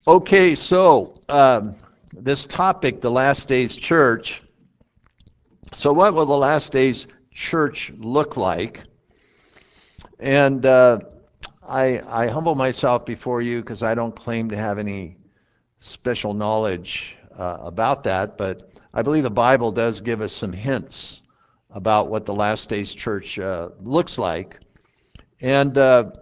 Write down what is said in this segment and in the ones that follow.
Okay, so this topic, the last days church. So, what will the last days church look like? And I humble myself before you because I don't claim to have any special knowledge about that, but I believe the Bible does give us some hints about what the last days church looks like. And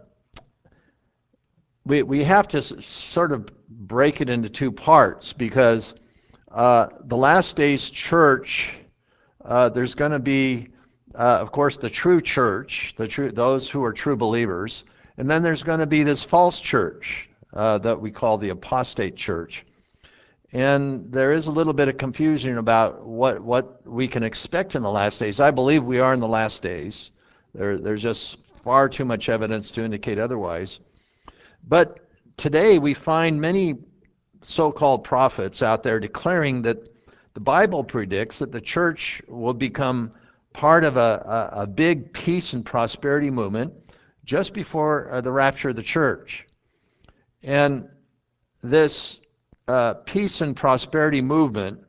we have to sort of break it into two parts because the last days church, there's going to be, of course, the true church, those who are true believers, and then there's going to be this false church that we call the apostate church. And there is a little bit of confusion about what we can expect in the last days. I believe we are in the last days. There's just far too much evidence to indicate otherwise. But today we find many so-called prophets out there declaring that the Bible predicts that the church will become part of a big peace and prosperity movement just before the rapture of the church. And this peace and prosperity movement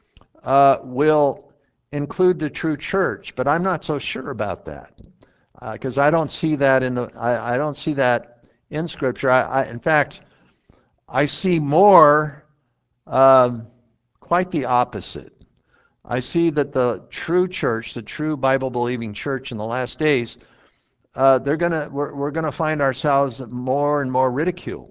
will include the true church, but I'm not so sure about that because I don't see that I don't see that in Scripture. In fact, I see more quite the opposite. I see that the true church, the true Bible-believing church in the last days, we're gonna find ourselves more and more ridiculed.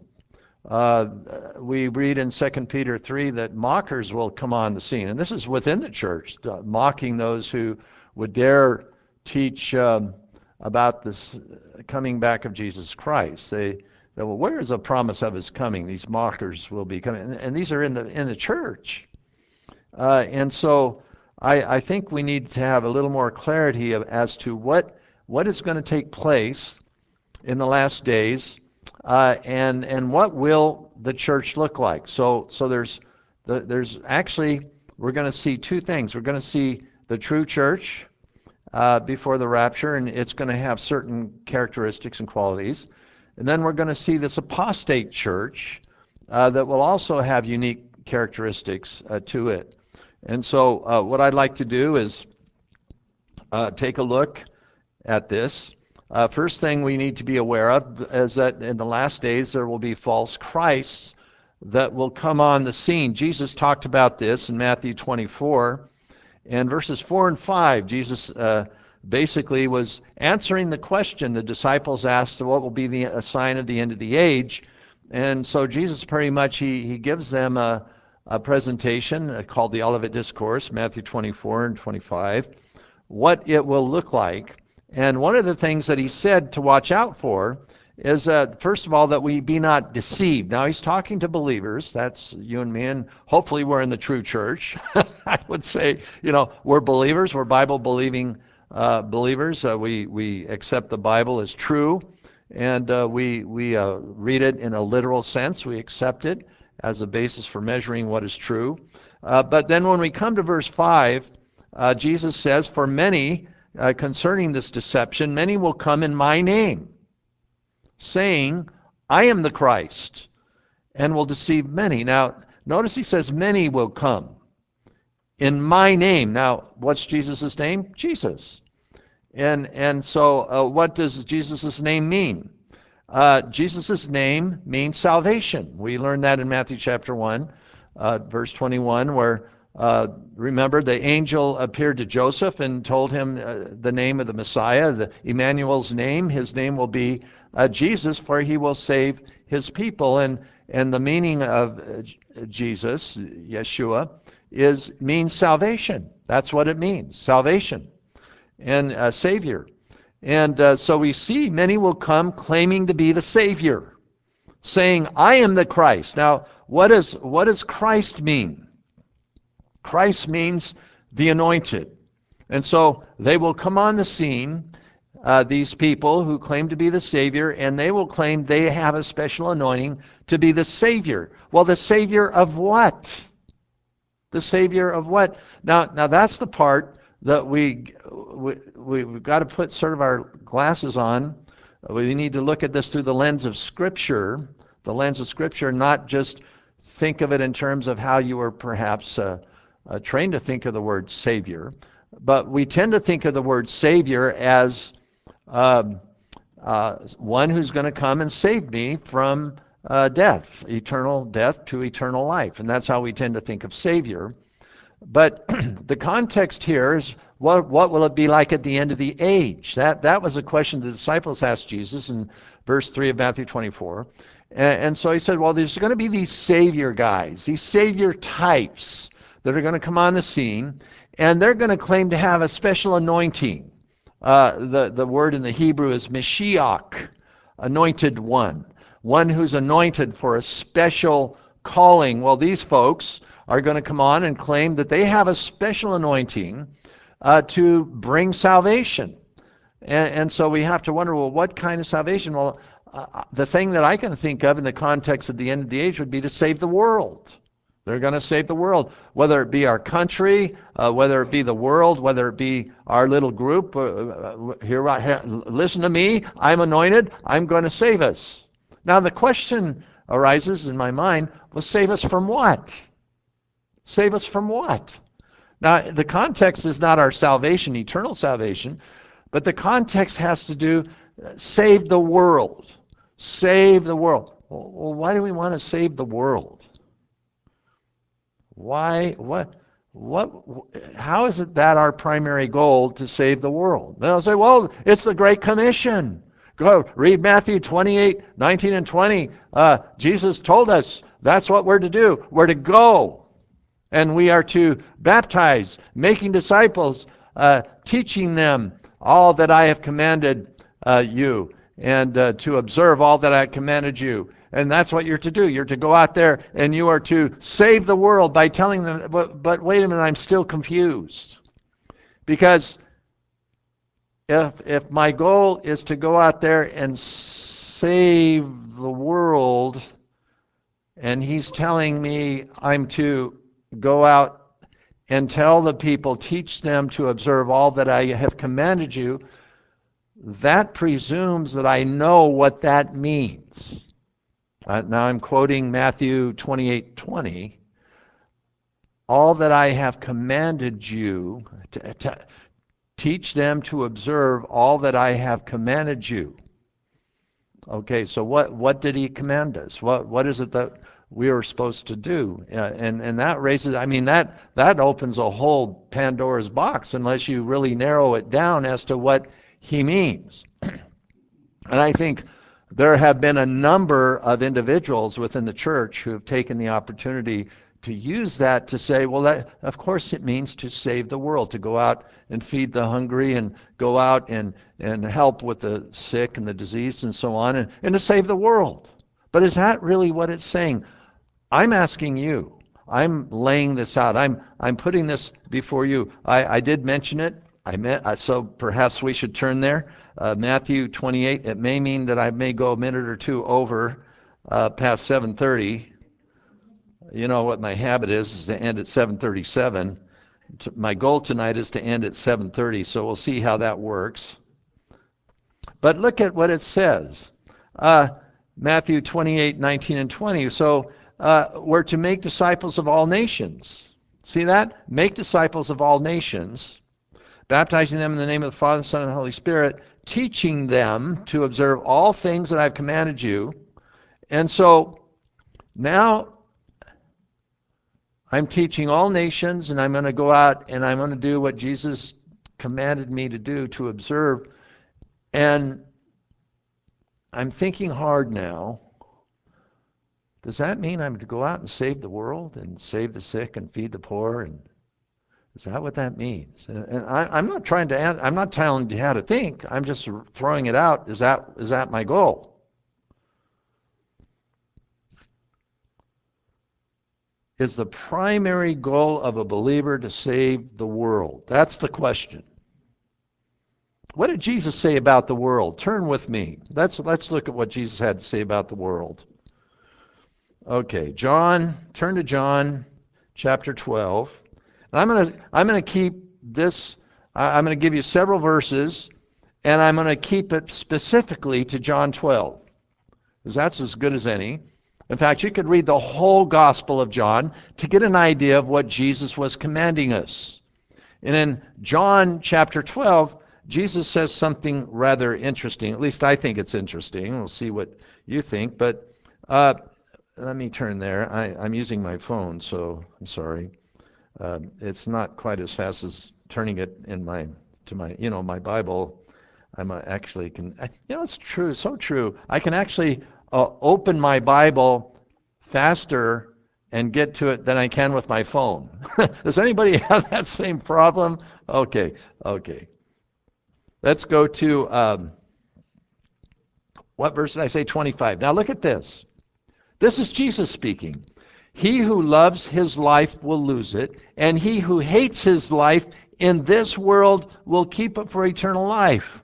We read in 2 Peter 3 that mockers will come on the scene, and this is within the church, mocking those who would dare teach about this coming back of Jesus Christ. Well, where is the promise of his coming? These mockers will be coming, and these are in the church. And so I think we need to have a little more clarity as to what is going to take place in the last days, and what will the church look like. So there's actually, we're going to see two things. We're going to see the true church before the rapture, and it's going to have certain characteristics and qualities. And then we're going to see this apostate church that will also have unique characteristics to it. And so what I'd like to do is take a look at this. First thing we need to be aware of is that in the last days there will be false Christs that will come on the scene. Jesus talked about this in Matthew 24. And verses 4 and 5, Jesus basically was answering the question the disciples asked, what will be a sign of the end of the age? And so Jesus pretty much, he gives them a presentation called the Olivet Discourse, Matthew 24 and 25, what it will look like. And one of the things that he said to watch out for is, first of all, that we be not deceived. Now, he's talking to believers. That's you and me, and hopefully we're in the true church. I would say, we're believers. We're Bible-believing believers. We accept the Bible as true, and we read it in a literal sense. We accept it as a basis for measuring what is true. But then when we come to verse 5, Jesus says, for many, concerning this deception, many will come in my name, saying, I am the Christ, and will deceive many. Now, notice he says, many will come in my name. Now, what's Jesus' name? Jesus. And so what does Jesus' name mean? Jesus' name means salvation. We learned that in Matthew chapter 1, verse 21, where remember, the angel appeared to Joseph and told him the name of the Messiah, Emmanuel's name. His name will be Jesus, for he will save his people. And the meaning of Jesus, Yeshua, means salvation. That's what it means, salvation and Savior. And so we see many will come claiming to be the Savior, saying, I am the Christ. Now, what does Christ mean? Christ means the anointed. And so they will come on the scene, these people who claim to be the Savior, and they will claim they have a special anointing to be the Savior. Well, the Savior of what? The Savior of what? Now that's the part that we've got to put sort of our glasses on. We need to look at this through the lens of Scripture, not just think of it in terms of how you were perhaps trained to think of the word Savior. But we tend to think of the word Savior as one who's going to come and save me from death, eternal death to eternal life. And that's how we tend to think of Savior. But the context here is, what will it be like at the end of the age? That was a question the disciples asked Jesus in verse 3 of Matthew 24. And so he said, well, there's going to be these Savior guys, these Savior types that are going to come on the scene, and they're going to claim to have a special anointing. The word in the Hebrew is Mashiach, anointed one who's anointed for a special calling. Well, these folks are going to come on and claim that they have a special anointing to bring salvation. And so we have to wonder, well, what kind of salvation? Well, the thing that I can think of in the context of the end of the age would be to save the world. They're going to save the world, whether it be our country, whether it be the world, whether it be our little group. Listen to me, I'm anointed, I'm going to save us. Now the question arises in my mind, well, save us from what? Save us from what? Now, the context is not our salvation, eternal salvation, but the context has to do, save the world. Save the world. Well, why do we want to save the world? Why? What? How is it that our primary goal to save the world? They'll say, well, it's the Great Commission. Go read Matthew 28, 19 and 20. Jesus told us that's what we're to do. We're to go. And we are to baptize, making disciples, teaching them all that I have commanded you, and to observe all that I commanded you. And that's what you're to do. You're to go out there and you are to save the world by telling them, but wait a minute, I'm still confused. Because if my goal is to go out there and save the world, and he's telling me I'm to go out and tell the people, teach them to observe all that I have commanded you, that presumes that I know what that means. Now I'm quoting Matthew 28:20. All that I have commanded you, to teach them to observe all that I have commanded you. Okay, so what did he command us? What is it that we are supposed to do? And that raises, I mean, that opens a whole Pandora's box unless you really narrow it down as to what he means. And I think there have been a number of individuals within the church who have taken the opportunity to use that to say, well, that, of course it means to save the world, to go out and feed the hungry and go out and help with the sick and the diseased and so on, and to save the world. But is that really what it's saying? I'm asking you. I'm laying this out. I'm putting this before you. I did mention it. So perhaps we should turn there. Matthew 28. It may mean that I may go a minute or two over past 7:30. You know what my habit is to end at 7:37. My goal tonight is to end at 7:30, so we'll see how that works. But look at what it says. Matthew 28, 19 and 20. So we're to make disciples of all nations. See that? Make disciples of all nations, baptizing them in the name of the Father, Son, and Holy Spirit, teaching them to observe all things that I've commanded you. And so now I'm teaching all nations, and I'm going to go out and I'm going to do what Jesus commanded me to do, to observe. And I'm thinking hard now. Does that mean I'm to go out and save the world and save the sick and feed the poor? And is that what that means? And I'm not trying to. I'm not telling you how to think. I'm just throwing it out. Is that my goal? Is the primary goal of a believer to save the world? That's the question. What did Jesus say about the world? Turn with me. Let's look at what Jesus had to say about the world. Okay, turn to John chapter 12. And I'm going to keep this, I'm going to give you several verses, and I'm going to keep it specifically to John 12, because that's as good as any. In fact, you could read the whole Gospel of John to get an idea of what Jesus was commanding us. And in John chapter 12, Jesus says something rather interesting. At least I think it's interesting. We'll see what you think. But let me turn there. I'm using my phone, so I'm sorry. It's not quite as fast as turning it to my Bible. I'm actually can. It's true, so true. I can actually open my Bible faster and get to it than I can with my phone. Does anybody have that same problem? Okay. Let's go to, what verse did I say? 25. Now look at this. This is Jesus speaking. He who loves his life will lose it, and he who hates his life in this world will keep it for eternal life.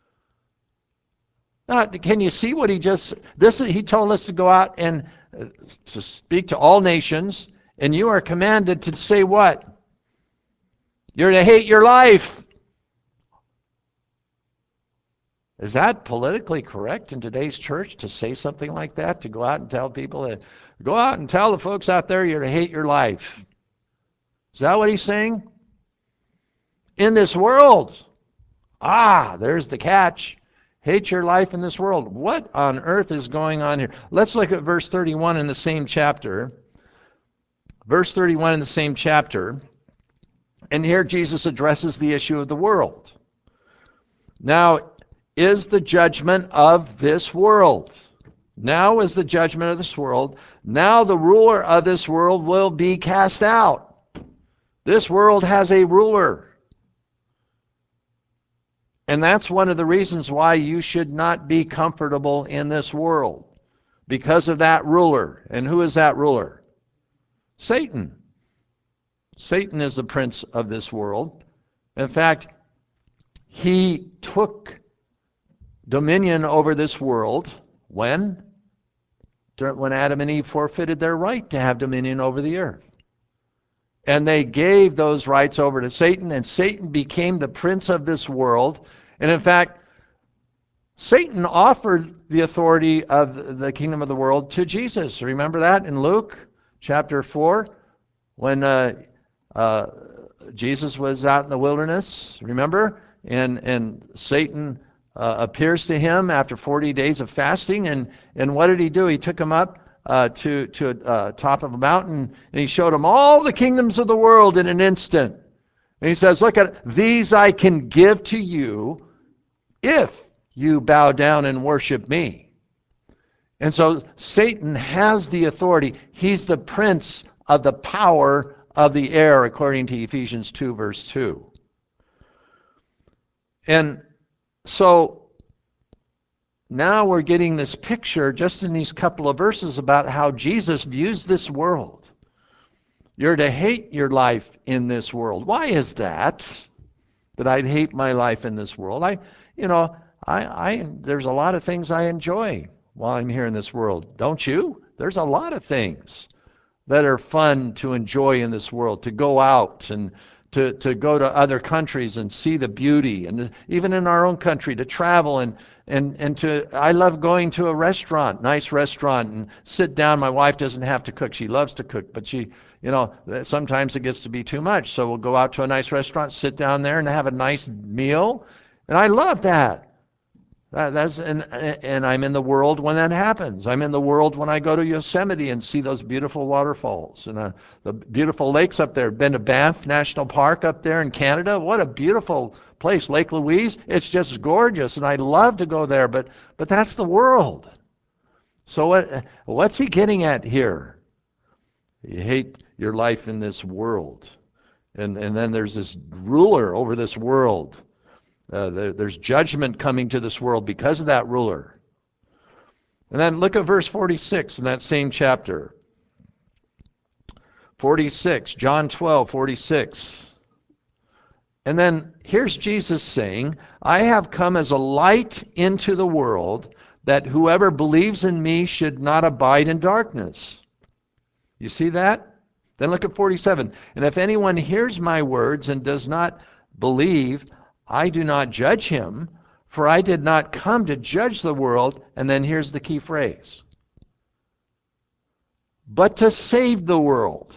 Now, can you see what he told us to go out and to speak to all nations, and you are commanded to say what? You're to hate your life. Is that politically correct in today's church to say something like that? To go out and tell people, go out and tell the folks out there you're to hate your life. Is that what he's saying? In this world. There's the catch. Hate your life in this world. What on earth is going on here? Let's look at verse 31 in the same chapter. Verse 31 in the same chapter. And here Jesus addresses the issue of the world. Now is the judgment of this world. Now is the judgment of this world. Now the ruler of this world will be cast out. This world has a ruler. And that's one of the reasons why you should not be comfortable in this world. Because of that ruler. And who is that ruler? Satan. Satan is the prince of this world. In fact, he took dominion over this world when Adam and Eve forfeited their right to have dominion over the earth. And they gave those rights over to Satan, and Satan became the prince of this world. And in fact, Satan offered the authority of the kingdom of the world to Jesus. Remember that in Luke chapter 4 when Jesus was out in the wilderness, remember? And Satan appears to him after 40 days of fasting. And what did he do? He took him up to a top of a mountain, and he showed him all the kingdoms of the world in an instant. And he says, look at it. These I can give to you if you bow down and worship me. And so Satan has the authority. He's the prince of the power of the air, according to Ephesians 2, verse 2. And so now we're getting this picture just in these couple of verses about how Jesus views this world. You're to hate your life in this world. Why is that I'd hate my life in this world? There's a lot of things I enjoy while I'm here in this world. Don't you? There's a lot of things that are fun to enjoy in this world, to go out and to go to other countries and see the beauty, and even in our own country to travel and I love going to a restaurant, nice restaurant, and sit down. My wife doesn't have to cook. She loves to cook, but sometimes it gets to be too much. So we'll go out to a nice restaurant, sit down there and have a nice meal. And I love that. And I'm in the world when that happens. I'm in the world when I go to Yosemite and see those beautiful waterfalls and the beautiful lakes up there. Been to Banff National Park up there in Canada. What a beautiful place, Lake Louise. It's just gorgeous, and I love to go there. But that's the world. So what's he getting at here? You hate your life in this world, and then there's this ruler over this world. There's judgment coming to this world because of that ruler. And then look at verse 46 in that same chapter. 46, John 12, 46. And then here's Jesus saying, I have come as a light into the world, that whoever believes in me should not abide in darkness. You see that? Then look at 47. And if anyone hears my words and does not believe, I do not judge him, for I did not come to judge the world. And then here's the key phrase. but to save the world.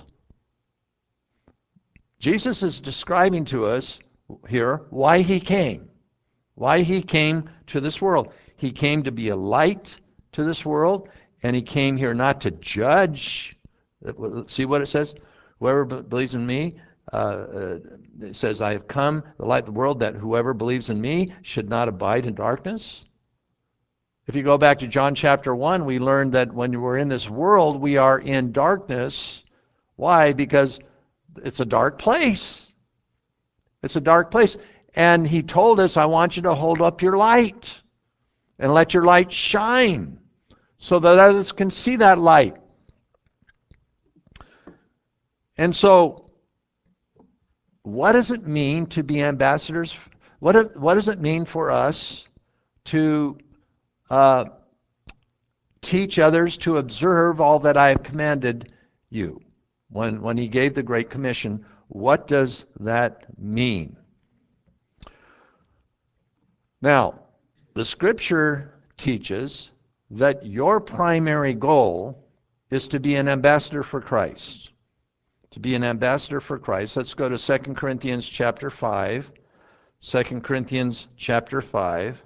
Jesus is describing to us here why he came. Why he came to this world. He came to be a light to this world, and he came here not to judge. See what it says? Whoever believes in me, it says, I have come, the light of the world, that whoever believes in me should not abide in darkness. If you go back to John chapter 1, we learned that when we're in this world, we are in darkness. Why? Because it's a dark place. It's a dark place. And he told us, I want you to hold up your light and let your light shine so that others can see that light. And so, what does it mean to be ambassadors? What does it mean for us to teach others to observe all that I have commanded you? When he gave the Great Commission, what does that mean? Now, the Scripture teaches that your primary goal is to be an ambassador for Christ. To be an ambassador for Christ. Let's go to 2 Corinthians chapter 5. 2 Corinthians chapter 5.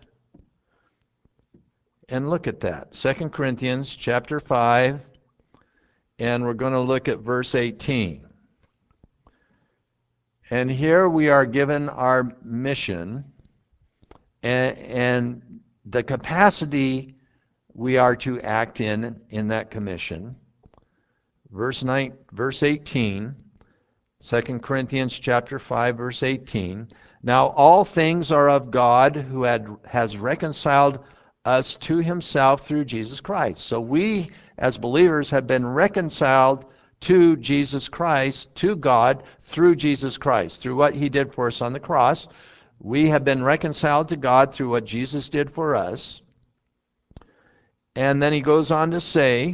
And look at that. 2 Corinthians chapter 5. And we're going to look at verse 18. And here we are given our mission and the capacity we are to act in that commission. Verse 18, 2 Corinthians chapter 5, verse 18. Now all things are of God, who has reconciled us to himself through Jesus Christ. So we, as believers, have been reconciled to Jesus Christ, to God, through Jesus Christ, through what he did for us on the cross. We have been reconciled to God through what Jesus did for us. And then he goes on to say,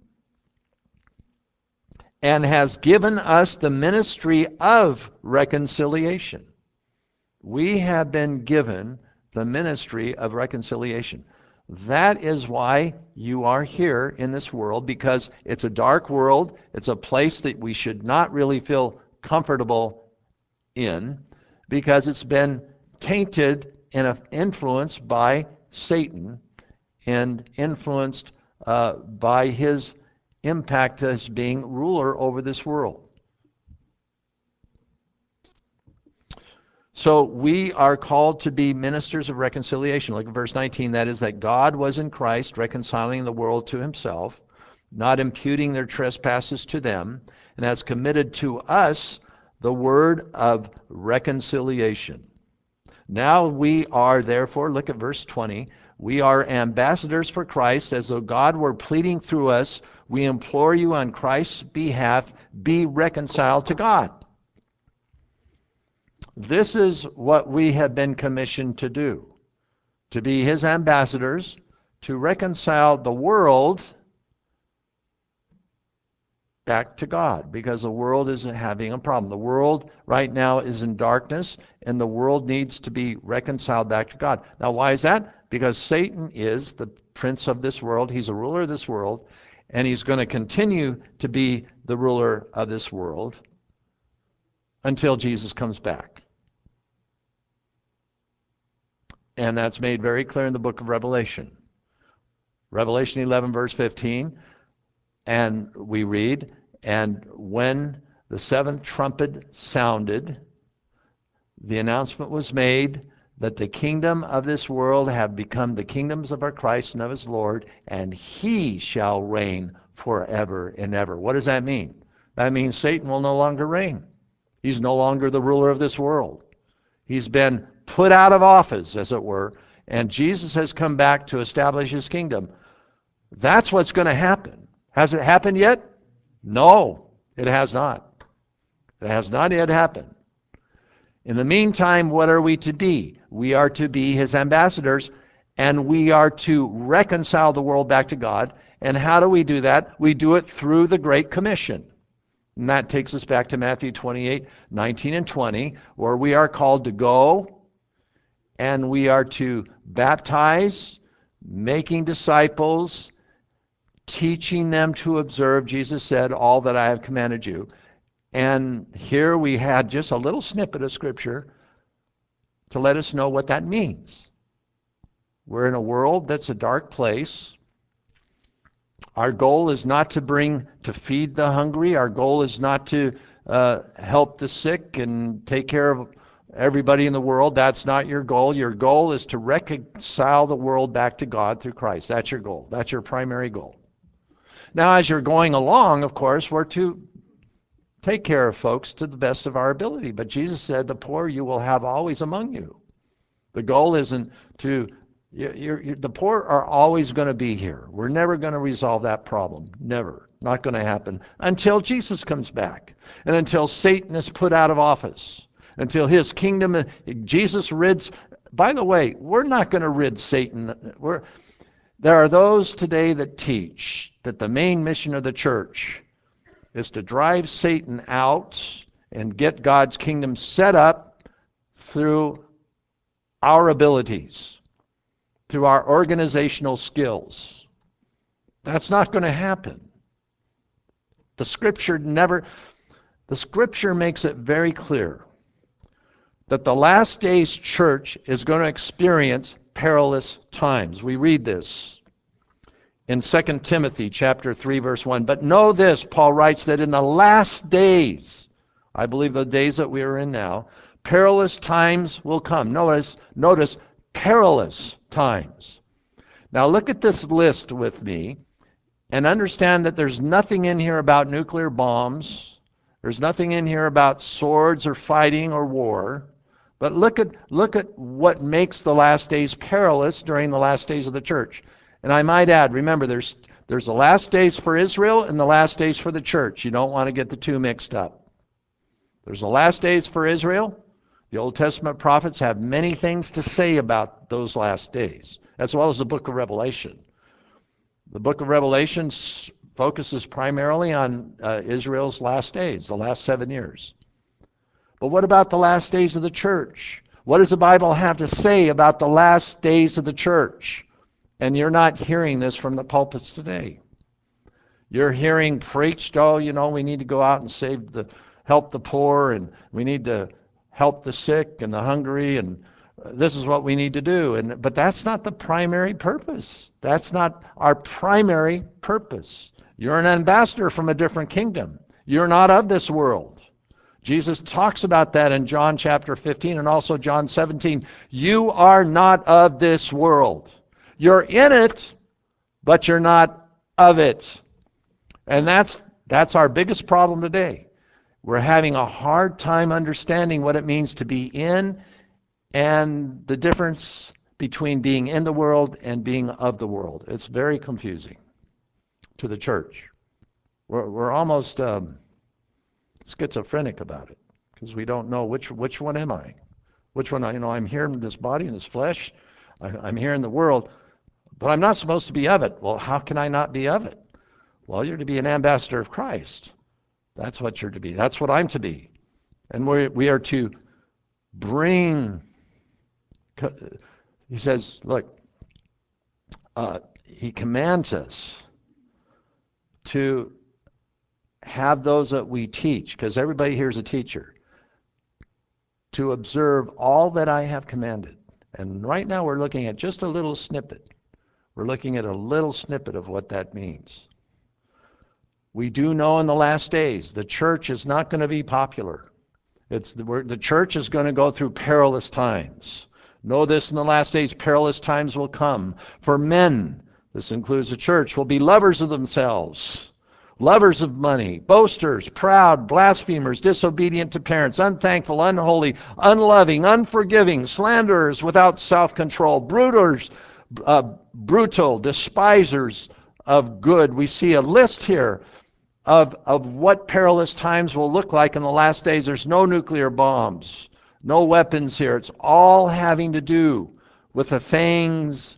and has given us the ministry of reconciliation. We have been given the ministry of reconciliation. That is why you are here in this world, because it's a dark world. It's a place that we should not really feel comfortable in, because it's been tainted and influenced by Satan and influenced by his impact as being ruler over this world. So we are called to be ministers of reconciliation. Look at verse 19. That is, that God was in Christ reconciling the world to himself, not imputing their trespasses to them, and has committed to us the word of reconciliation. Now we are, therefore, look at verse 20, we are ambassadors for Christ, as though God were pleading through us. We implore you on Christ's behalf, be reconciled to God. This is what we have been commissioned to do, to be his ambassadors, to reconcile the world back to God, because the world is having a problem. The world right now is in darkness, and the world needs to be reconciled back to God. Now, why is that? Because Satan is the prince of this world. He's a ruler of this world, and he's going to continue to be the ruler of this world until Jesus comes back. And that's made very clear in the book of Revelation. Revelation 11, verse 15, and we read, and when the seventh trumpet sounded, the announcement was made that the kingdom of this world have become the kingdoms of our Christ and of his Lord, and he shall reign forever and ever. What does that mean? That means Satan will no longer reign. He's no longer the ruler of this world. He's been put out of office, as it were, and Jesus has come back to establish his kingdom. That's what's going to happen. Has it happened yet? No, it has not. It has not yet happened. In the meantime, what are we to be? We are to be his ambassadors, and we are to reconcile the world back to God. And how do we do that? We do it through the Great Commission. And that takes us back to Matthew 28, 19 and 20, where we are called to go, and we are to baptize, making disciples, teaching them to observe, Jesus said, all that I have commanded you. And here we had just a little snippet of Scripture to let us know what that means. We're in a world that's a dark place. Our goal is not to feed the hungry. Our goal is not to help the sick and take care of everybody in the world. That's not your goal. Your goal is to reconcile the world back to God through Christ. That's your goal. That's your primary goal. Now, as you're going along, of course, we're to take care of folks to the best of our ability. But Jesus said, the poor you will have always among you. The goal isn't to, the poor are always going to be here. We're never going to resolve that problem. Never. Not going to happen until Jesus comes back and until Satan is put out of office, until his kingdom, Jesus rids. By the way, we're not going to rid Satan. There are those today that teach that the main mission of the church is to drive Satan out and get God's kingdom set up through our abilities, through our organizational skills. That's not going to happen. The Scripture makes it very clear that the last days church is going to experience perilous times. We read this in 2 Timothy chapter 3, verse 1. But know this, Paul writes, that in the last days, I believe the days that we are in now, perilous times will come. Notice perilous times. Now look at this list with me and understand that there's nothing in here about nuclear bombs. There's nothing in here about swords or fighting or war. But look at what makes the last days perilous during the last days of the church. And I might add, remember, there's the last days for Israel and the last days for the church. You don't want to get the two mixed up. There's the last days for Israel. The Old Testament prophets have many things to say about those last days, as well as the book of Revelation. The book of Revelation focuses primarily on Israel's last days, the last 7 years. But what about the last days of the church? What does the Bible have to say about the last days of the church? And you're not hearing this from the pulpits today. You're hearing preached, we need to go out and help the poor, and we need to help the sick and the hungry, and this is what we need to do. But that's not the primary purpose. That's not our primary purpose. You're an ambassador from a different kingdom. You're not of this world. Jesus talks about that in John chapter 15 and also John 17. You are not of this world. You're in it, but you're not of it. And that's our biggest problem today. We're having a hard time understanding what it means to be in and the difference between being in the world and being of the world. It's very confusing to the church. We're almost schizophrenic about it because we don't know which one am I? Which one? I'm here in this body, in this flesh. I'm here in the world, but I'm not supposed to be of it. Well, how can I not be of it? Well, you're to be an ambassador of Christ. That's what you're to be. That's what I'm to be. And we are to bring, he says, look, he commands us to have those that we teach, because everybody here is a teacher, to observe all that I have commanded. And right now we're looking at just a little snippet. We're looking at a little snippet of what that means. We do know in the last days the church is not going to be popular. The church is going to go through perilous times. Know this, in the last days perilous times will come. For men, this includes the church, will be lovers of themselves, lovers of money, boasters, proud, blasphemers, disobedient to parents, unthankful, unholy, unloving, unforgiving, slanderers, without self-control, brutal, despisers of good. We see a list here of what perilous times will look like in the last days. There's no nuclear bombs, no weapons here. It's all having to do with the things,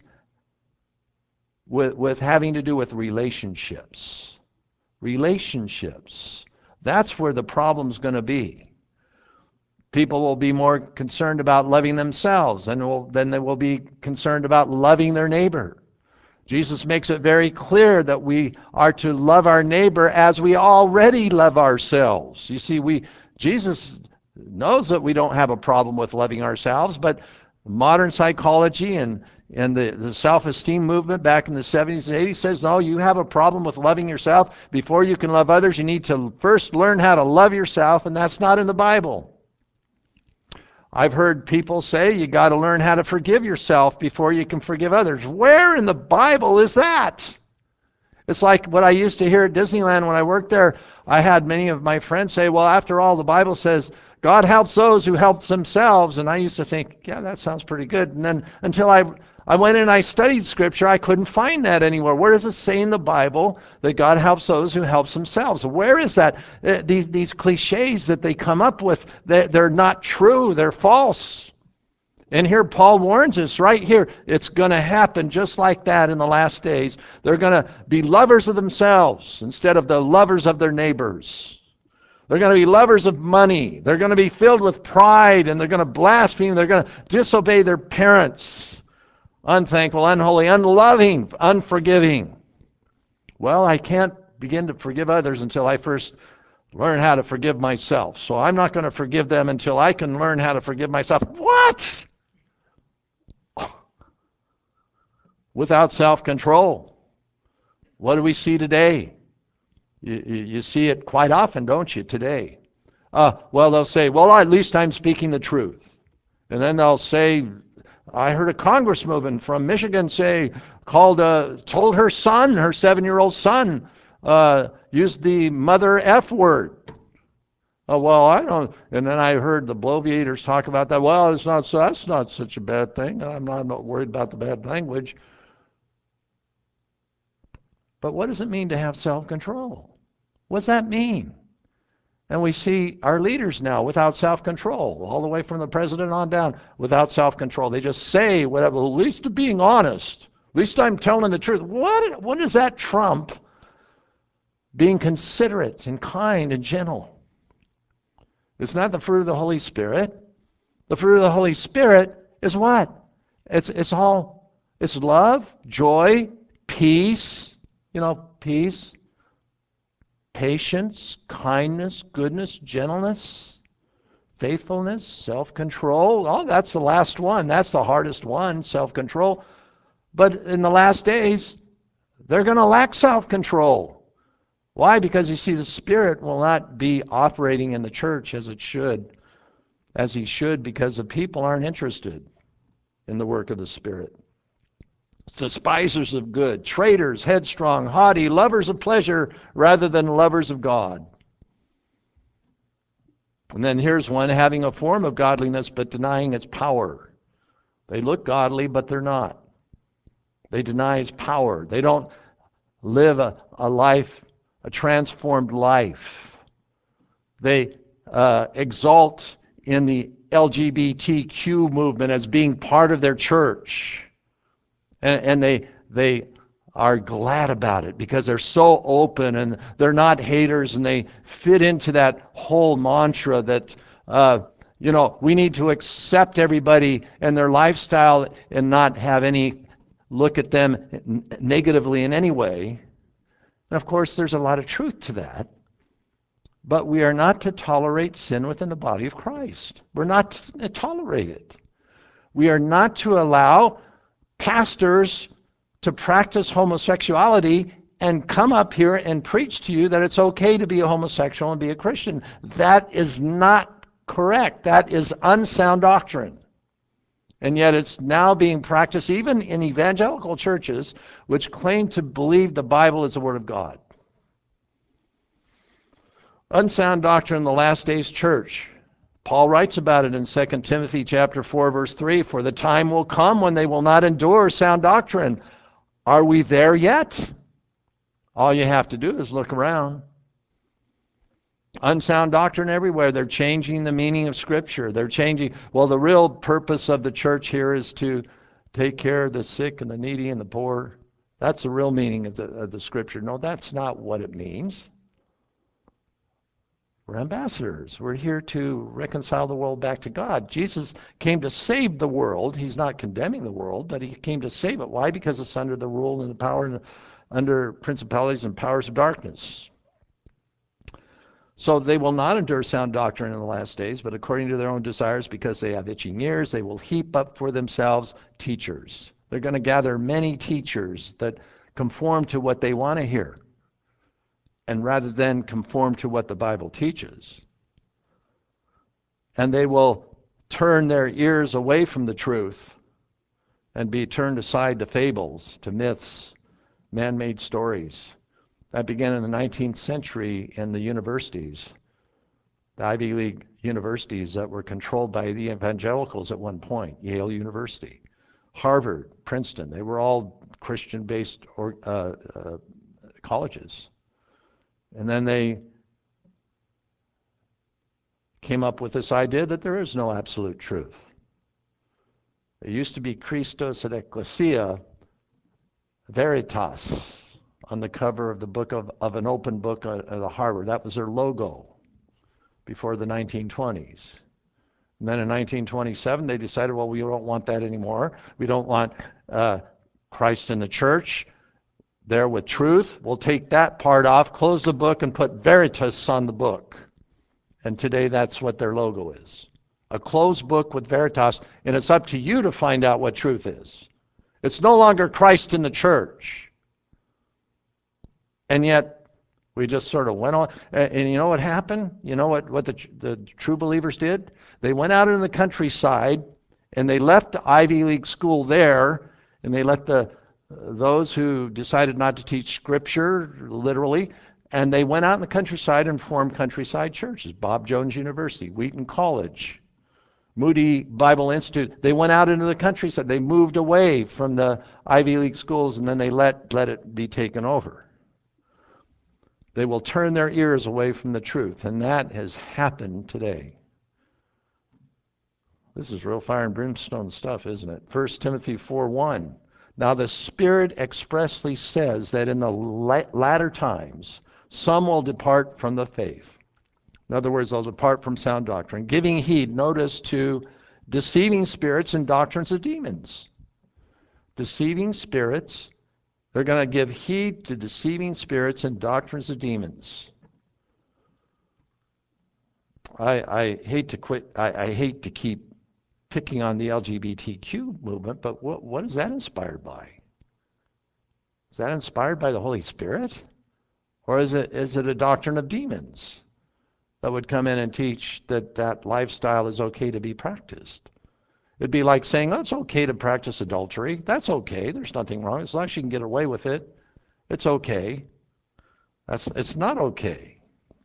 with having to do with relationships. Relationships. That's where the problem's going to be. People will be more concerned about loving themselves than they will be concerned about loving their neighbor. Jesus makes it very clear that we are to love our neighbor as we already love ourselves. You see, Jesus knows that we don't have a problem with loving ourselves, but modern psychology and the self-esteem movement back in the 70s and 80s says, no, you have a problem with loving yourself. Before you can love others, you need to first learn how to love yourself, and that's not in the Bible. I've heard people say you got to learn how to forgive yourself before you can forgive others. Where in the Bible is that? It's like what I used to hear at Disneyland when I worked there. I had many of my friends say, well, after all, the Bible says God helps those who help themselves. And I used to think, yeah, that sounds pretty good. And then until I went and I studied Scripture, I couldn't find that anywhere. Where does it say in the Bible that God helps those who help themselves? Where is that? These cliches that they come up with, they're not true. They're false. And here Paul warns us right here, it's going to happen just like that in the last days. They're going to be lovers of themselves instead of the lovers of their neighbors. They're going to be lovers of money. They're going to be filled with pride, and they're going to blaspheme. They're going to disobey their parents. Unthankful, unholy, unloving, unforgiving. Well, I can't begin to forgive others until I first learn how to forgive myself. So I'm not going to forgive them until I can learn how to forgive myself. What? Without self-control. What do we see today? You see it quite often, don't you, today? Well, they'll say, well, at least I'm speaking the truth. And then they'll say, I heard a congresswoman from Michigan say, told her son, her 7-year-old son, used the mother F word. Well, I don't. And then I heard the bloviators talk about that. Well, that's not such a bad thing. I'm not worried about the bad language. But what does it mean to have self-control? What's that mean? And we see our leaders now without self-control, all the way from the president on down, without self-control. They just say whatever, at least to being honest. At least I'm telling the truth. What does that trump being considerate and kind and gentle? It's not the fruit of the Holy Spirit. The fruit of the Holy Spirit is what? It's love, joy, peace, peace, patience, kindness, goodness, gentleness, faithfulness, self-control. Oh, that's the last one. That's the hardest one, self-control. But in the last days, they're going to lack self-control. Why? Because you see, the Spirit will not be operating in the church as he should, because the people aren't interested in the work of the Spirit. Despisers of good, traitors, headstrong, haughty, lovers of pleasure rather than lovers of God. And then here's one, having a form of godliness but denying its power. They look godly, but they're not. They deny its power. They don't live a life, a transformed life. They exalt in the LGBTQ movement as being part of their church. And they are glad about it because they're so open and they're not haters, and they fit into that whole mantra that we need to accept everybody and their lifestyle and not have any look at them negatively in any way. And of course, there's a lot of truth to that. But we are not to tolerate sin within the body of Christ. We're not to tolerate it. We are not to allow pastors to practice homosexuality and come up here and preach to you that it's okay to be a homosexual and be a Christian. That is not correct. That is unsound doctrine. And yet it's now being practiced even in evangelical churches which claim to believe the Bible is the Word of God. Unsound doctrine in the last days church. Paul writes about it in 2 Timothy chapter 4, verse 3, for the time will come when they will not endure sound doctrine. Are we there yet? All you have to do is look around. Unsound doctrine everywhere. They're changing the meaning of Scripture. They're changing. Well, the real purpose of the church here is to take care of the sick and the needy and the poor. That's the real meaning of the Scripture. No, that's not what it means. We're ambassadors. We're here to reconcile the world back to God. Jesus came to save the world. He's not condemning the world, but he came to save it. Why? Because it's under the rule and the power and under principalities and powers of darkness. So they will not endure sound doctrine in the last days, but according to their own desires, because they have itching ears, they will heap up for themselves teachers. They're going to gather many teachers that conform to what they want to hear, and rather than conform to what the Bible teaches. And they will turn their ears away from the truth and be turned aside to fables, to myths, man-made stories. That began in the 19th century in the universities, the Ivy League universities that were controlled by the evangelicals at one point, Yale University, Harvard, Princeton. They were all Christian-based colleges. And then they came up with this idea that there is no absolute truth. It used to be Christos et Ecclesia Veritas on the cover of the book of an open book at the Harvard. That was their logo before the 1920s. And then in 1927, they decided, well, we don't want that anymore. We don't want Christ in the church there with truth. We'll take that part off, close the book, and put Veritas on the book. And today that's what their logo is. A closed book with Veritas, and it's up to you to find out what truth is. It's no longer Christ in the church. And yet, we just sort of went on. And you know what happened? You know what the true believers did? They went out in the countryside, and they left the Ivy League school there, and they let those who decided not to teach Scripture, literally, and they went out in the countryside and formed countryside churches. Bob Jones University, Wheaton College, Moody Bible Institute. They went out into the countryside. They moved away from the Ivy League schools, and then they let it be taken over. They will turn their ears away from the truth, and that has happened today. This is real fire and brimstone stuff, isn't it? 1 Timothy 4:1. Now the Spirit expressly says that in the latter times, some will depart from the faith. In other words, they'll depart from sound doctrine, giving heed, notice, to deceiving spirits and doctrines of demons. Deceiving spirits. They're going to give heed to deceiving spirits and doctrines of demons. I hate to quit. I hate to keep picking on the LGBTQ movement, but what is that inspired by? Is that inspired by the Holy Spirit? Or is it a doctrine of demons that would come in and teach that lifestyle is okay to be practiced? It'd be like saying, oh, it's okay to practice adultery. That's okay. There's nothing wrong. As long as you can get away with it, it's okay. It's not okay.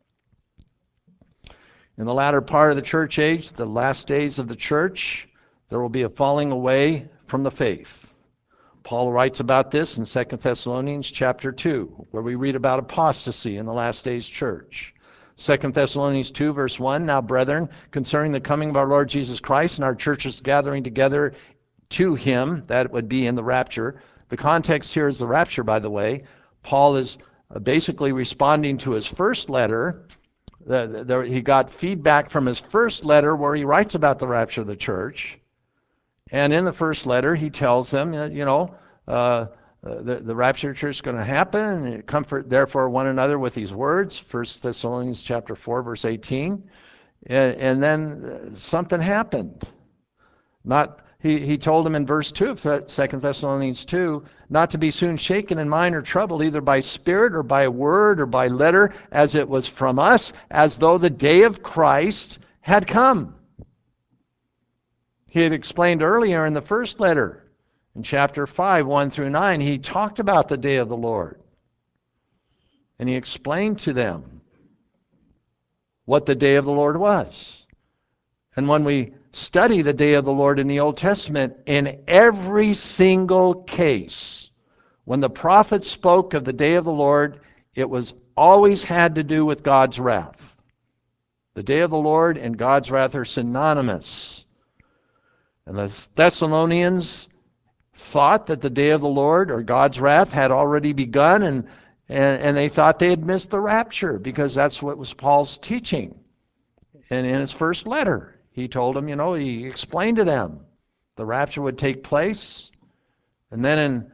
In the latter part of the church age, the last days of the church, there will be a falling away from the faith. Paul writes about this in 2 Thessalonians chapter 2, where we read about apostasy in the last days church. 2 Thessalonians 2, verse 1, now, brethren, concerning the coming of our Lord Jesus Christ and our churches gathering together to him, that would be in the rapture. The context here is the rapture, by the way. Paul is basically responding to his first letter. He got feedback from his first letter where he writes about the rapture of the church. And in the first letter, he tells them, the rapture of the church is going to happen. Comfort, therefore, one another with these words. 1 Thessalonians chapter 4, verse 18. And then something happened. He told them in verse 2 of 2 Thessalonians 2, not to be soon shaken in mind or troubled, either by spirit or by word or by letter, as it was from us, as though the day of Christ had come. He had explained earlier in the first letter, in chapter 5, 1 through 9, he talked about the day of the Lord. And he explained to them what the day of the Lord was. And when we study the day of the Lord in the Old Testament, in every single case, when the prophet spoke of the day of the Lord, it was always had to do with God's wrath. The day of the Lord and God's wrath are synonymous. And the Thessalonians thought that the day of the Lord or God's wrath had already begun, And they thought they had missed the rapture because that's what was Paul's teaching. And in his first letter, he told them, he explained to them the rapture would take place. And then in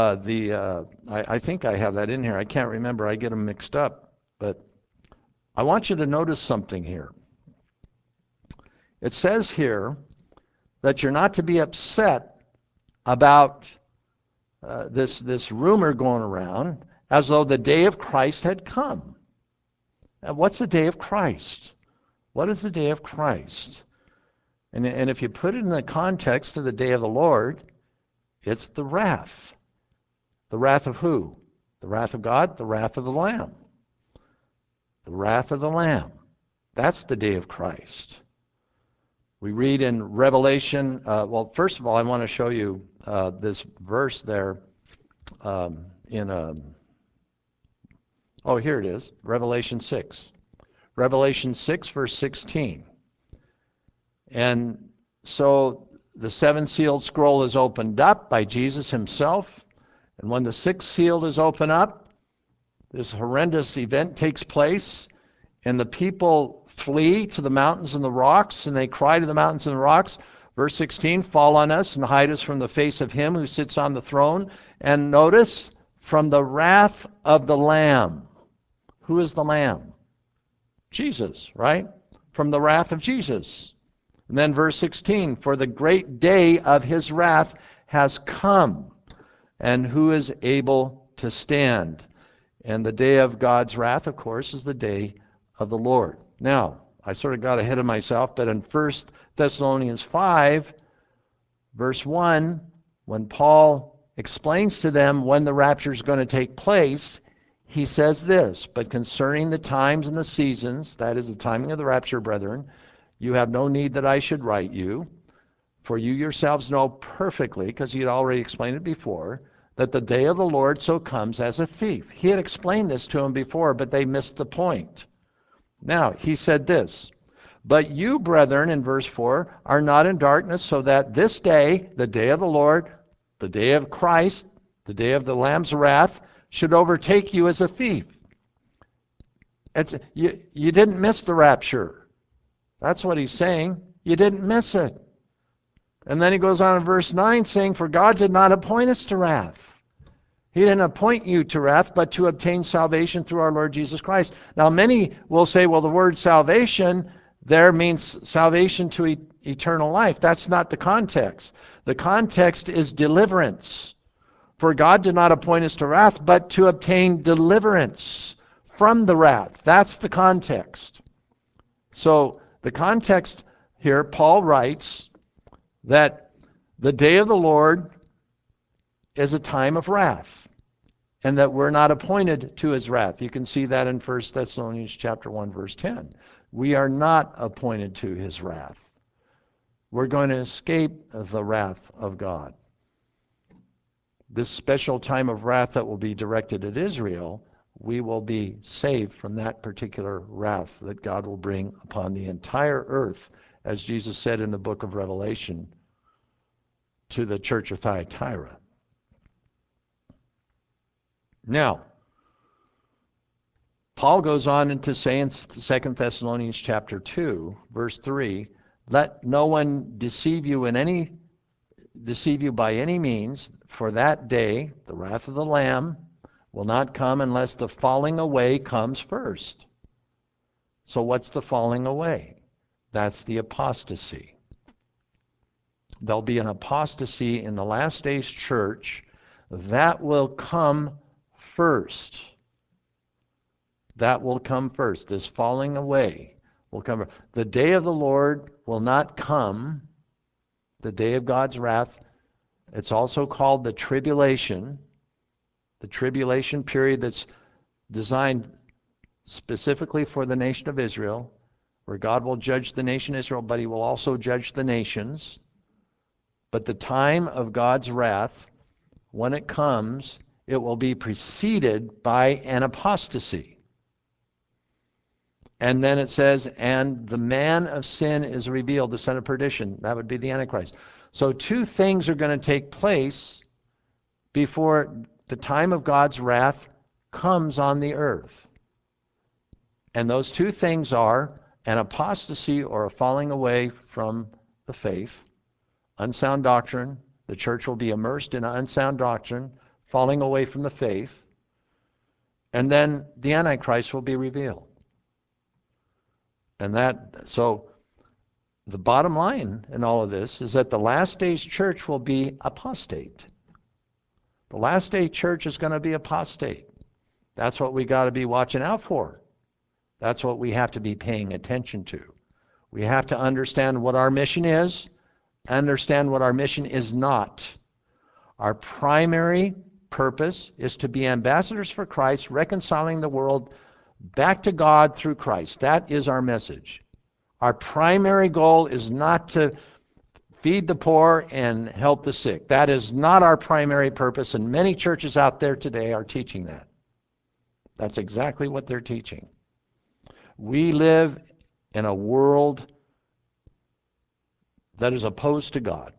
I think I have that in here. I can't remember. I get them mixed up. But I want you to notice something here. It says here that you're not to be upset about this rumor going around as though the day of Christ had come. And what's the day of Christ? What is the day of Christ? And if you put it in the context of the day of the Lord, it's the wrath. The wrath of who? The wrath of God, the wrath of the Lamb. The wrath of the Lamb. That's the day of Christ. We read in Revelation, first of all, I want to show you this verse there here it is, Revelation 6. Revelation 6, verse 16. And so the seven-sealed scroll is opened up by Jesus himself. And when the sixth seal is opened up, this horrendous event takes place, and the people flee to the mountains and the rocks, and they cry to the mountains and the rocks. Verse 16, fall on us and hide us from the face of him who sits on the throne. And notice, from the wrath of the Lamb. Who is the Lamb? Jesus, right? From the wrath of Jesus. And then verse 16, for the great day of his wrath has come, and who is able to stand? And the day of God's wrath, of course, is the day of the Lord. Now, I sort of got ahead of myself, but in 1 Thessalonians 5, verse 1, when Paul explains to them when the rapture is going to take place, he says this, but concerning the times and the seasons, that is the timing of the rapture, brethren, you have no need that I should write you, for you yourselves know perfectly, because he had already explained it before, that the day of the Lord so comes as a thief. He had explained this to them before, but they missed the point. Now, he said this, but you, brethren, in verse 4, are not in darkness, so that this day, the day of the Lord, the day of Christ, the day of the Lamb's wrath, should overtake you as a thief. You didn't miss the rapture. That's what he's saying. You didn't miss it. And then he goes on in verse 9 saying, for God did not appoint us to wrath. He didn't appoint you to wrath, but to obtain salvation through our Lord Jesus Christ. Now many will say, well, the word salvation there means salvation to eternal life. That's not the context. The context is deliverance. For God did not appoint us to wrath, but to obtain deliverance from the wrath. That's the context. So the context here, Paul writes that the day of the Lord is a time of wrath, and that we're not appointed to his wrath. You can see that in 1 Thessalonians chapter 1, verse 10. We are not appointed to his wrath. We're going to escape the wrath of God. This special time of wrath that will be directed at Israel, we will be saved from that particular wrath that God will bring upon the entire earth, as Jesus said in the book of Revelation to the church of Thyatira. Now, Paul goes on into say in 2 Thessalonians chapter 2, verse 3, let no one deceive you by any means, for that day, the wrath of the Lamb, will not come unless the falling away comes first. So what's the falling away? That's the apostasy. There'll be an apostasy in the last days church that will come first. That will come first. This falling away will come. The day of the Lord will not come. The day of God's wrath. It's also called the tribulation period that's designed specifically for the nation of Israel, where God will judge the nation Israel, but he will also judge the nations. But the time of God's wrath, when it comes, it will be preceded by an apostasy. And then it says, and the man of sin is revealed, the son of perdition. That would be the Antichrist. So two things are going to take place before the time of God's wrath comes on the earth. And those two things are an apostasy or a falling away from the faith, unsound doctrine. The church will be immersed in unsound doctrine, falling away from the faith, and then the Antichrist will be revealed. And so the bottom line in all of this is that the last days church will be apostate. The last day church is going to be apostate. That's what we got to be watching out for. That's what we have to be paying attention to. We have to understand what our mission is, understand what our mission is not. Our primary purpose is to be ambassadors for Christ, reconciling the world back to God through Christ. That is our message. Our primary goal is not to feed the poor and help the sick. That is not our primary purpose, and many churches out there today are teaching that. That's exactly what they're teaching. We live in a world that is opposed to God.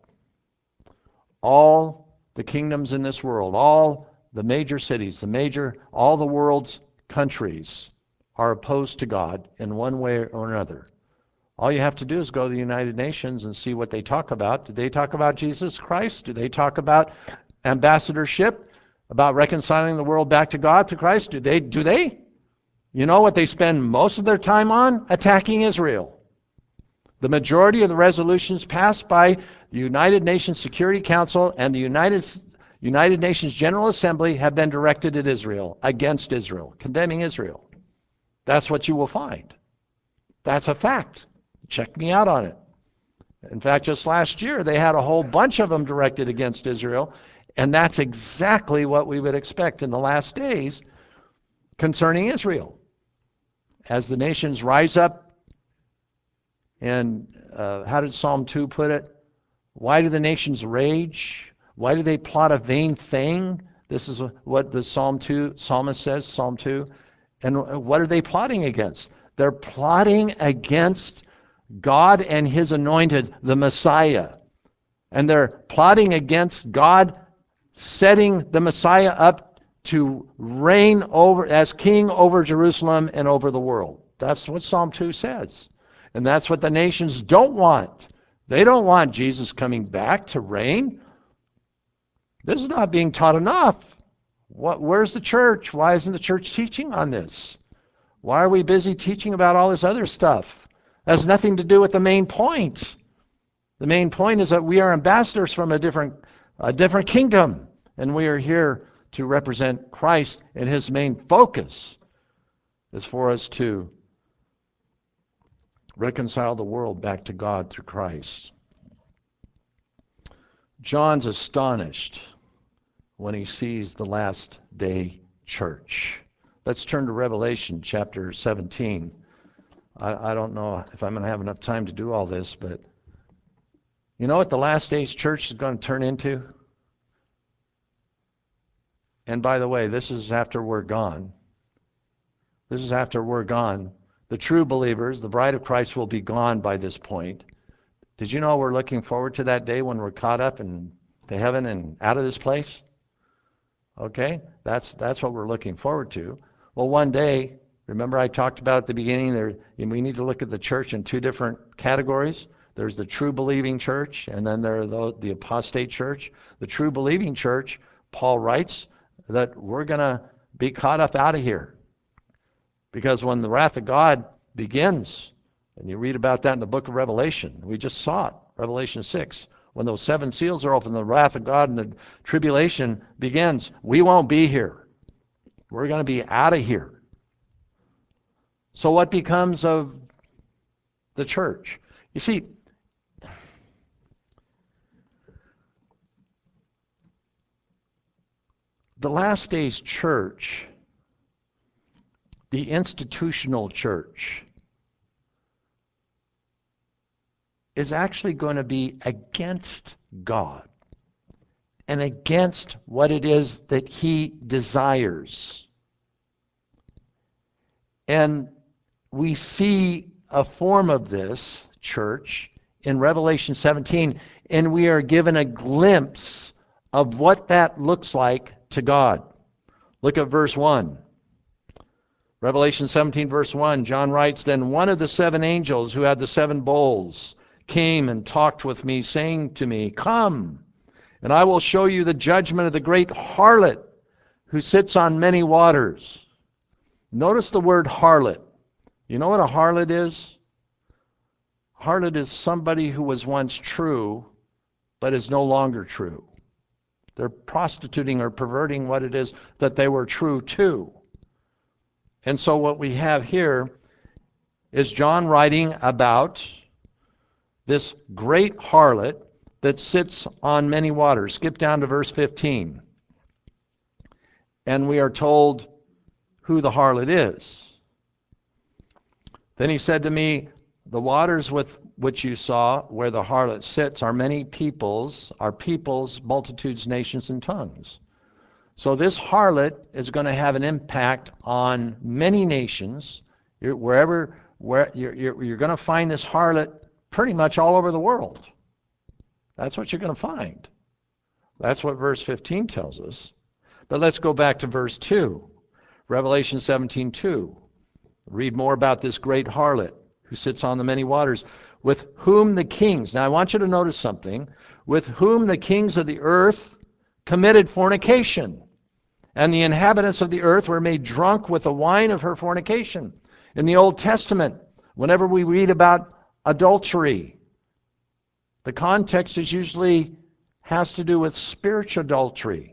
All the kingdoms in this world, all the major cities, all the world's countries are opposed to God in one way or another. All you have to do is go to the United Nations and see what they talk about. Do they talk about Jesus Christ? Do they talk about ambassadorship, about reconciling the world back to God through Christ? Do they? You know what they spend most of their time on? Attacking Israel. The majority of the resolutions passed by the United Nations Security Council and the United Nations General Assembly have been directed at Israel, against Israel, condemning Israel. That's what you will find. That's a fact. Check me out on it. In fact, just last year, they had a whole bunch of them directed against Israel, and that's exactly what we would expect in the last days concerning Israel. As the nations rise up, and how did Psalm 2 put it? Why do the nations rage? Why do they plot a vain thing? This is what the psalmist says, Psalm 2. And what are they plotting against? They're plotting against God and his anointed, the Messiah. And they're plotting against God setting the Messiah up to reign as king over Jerusalem and over the world. That's what Psalm 2 says. And that's what the nations don't want. They don't want Jesus coming back to reign. This is not being taught enough. Where's the church? Why isn't the church teaching on this? Why are we busy teaching about all this other stuff? That has nothing to do with the main point. The main point is that we are ambassadors from a different kingdom, and we are here to represent Christ, and his main focus is for us to reconcile the world back to God through Christ. John's astonished when he sees the last day church. Let's turn to Revelation chapter 17. I don't know if I'm going to have enough time to do all this, but you know what the last days church is going to turn into? And by the way, this is after we're gone. This is after we're gone. The true believers, the bride of Christ, will be gone by this point. Did you know we're looking forward to that day when we're caught up in to heaven and out of this place? Okay, that's what we're looking forward to. Well, one day, remember I talked about at the beginning, we need to look at the church in two different categories. There's the true believing church, and then there are the apostate church. The true believing church, Paul writes, that we're going to be caught up out of here. Because when the wrath of God begins, and you read about that in the book of Revelation, we just saw it, Revelation 6. When those seven seals are opened, the wrath of God and the tribulation begins. We won't be here. We're going to be out of here. So what becomes of the church? You see, the last days church, the institutional church, is actually going to be against God and against what it is that he desires. And we see a form of this church in Revelation 17, and we are given a glimpse of what that looks like to God. Look at verse 1. Revelation 17, verse 1, John writes, "Then one of the seven angels who had the seven bowls came and talked with me, saying to me, 'Come, and I will show you the judgment of the great harlot who sits on many waters.'" Notice the word harlot. You know what a harlot is? Harlot is somebody who was once true, but is no longer true. They're prostituting or perverting what it is that they were true to. And so what we have here is John writing about this great harlot that sits on many waters. Skip down to verse 15. And we are told who the harlot is. "Then he said to me, 'The waters with which you saw where the harlot sits are many peoples, multitudes, nations, and tongues.'" So this harlot is going to have an impact on many nations. You're going to find this harlot pretty much all over the world. That's what you're going to find. That's what verse 15 tells us. But let's go back to verse 2. Revelation 17:2. Read more about this great harlot who sits on the many waters, with whom the kings, now I want you to notice something, with whom the kings of the earth committed fornication, and the inhabitants of the earth were made drunk with the wine of her fornication. In the Old Testament, whenever we read about adultery, the context is usually has to do with spiritual adultery,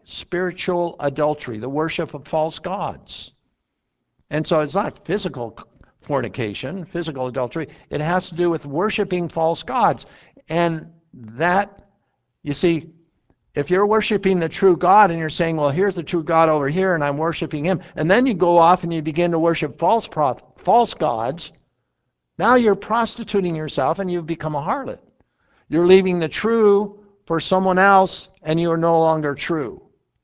the worship of false gods. And so it's not physical fornication, physical adultery. It has to do with worshiping false gods. And that, you see, if you're worshiping the true God and you're saying, well, here's the true God over here and I'm worshiping him, and then you go off and you begin to worship false gods, now you're prostituting yourself and you've become a harlot. You're leaving the true for someone else and you are no longer true.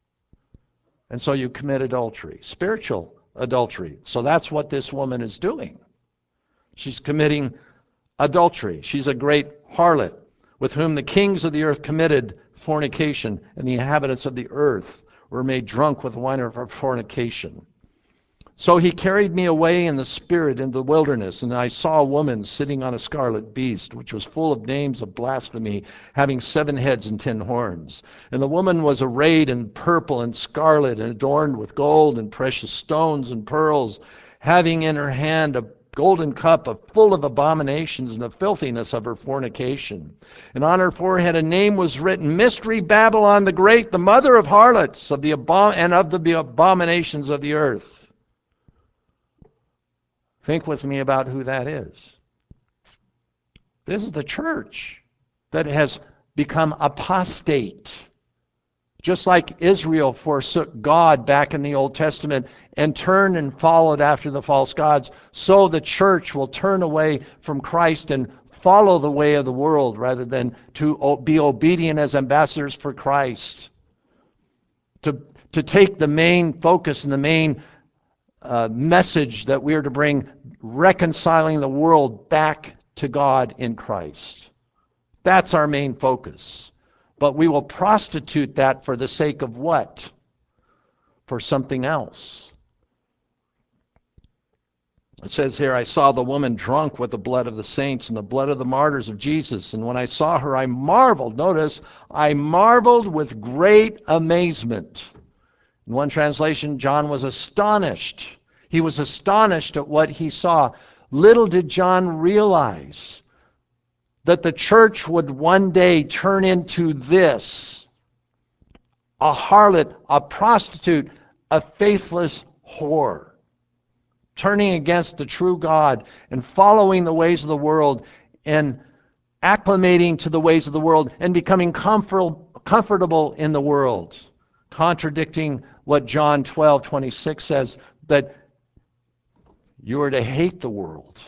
And so you commit adultery, spiritual adultery. So that's what this woman is doing. She's committing adultery. She's a great harlot with whom the kings of the earth committed fornication, and the inhabitants of the earth were made drunk with wine of her fornication. So he carried me away in the spirit into the wilderness, and I saw a woman sitting on a scarlet beast, which was full of names of blasphemy, having 7 heads and 10 horns. And the woman was arrayed in purple and scarlet, and adorned with gold and precious stones and pearls, having in her hand a golden cup full of abominations and the filthiness of her fornication. And on her forehead a name was written, Mystery Babylon the Great, the mother of harlots of the abominations of the earth. Think with me about who that is. This is the church that has become apostate. Just like Israel forsook God back in the Old Testament and turned and followed after the false gods, so the church will turn away from Christ and follow the way of the world rather than to be obedient as ambassadors for Christ. To take the main focus and the main message that we are to bring, reconciling the world back to God in Christ. That's our main focus. But we will prostitute that for the sake of what? For something else. It says here, I saw the woman drunk with the blood of the saints and the blood of the martyrs of Jesus. And when I saw her, I marveled. Notice, I marveled with great amazement. In one translation, John was astonished. He was astonished at what he saw. Little did John realize that the church would one day turn into this: a harlot, a prostitute, a faithless whore, turning against the true God and following the ways of the world and acclimating to the ways of the world and becoming comfortable in the world, contradicting what John 12:26 says, that you are to hate the world.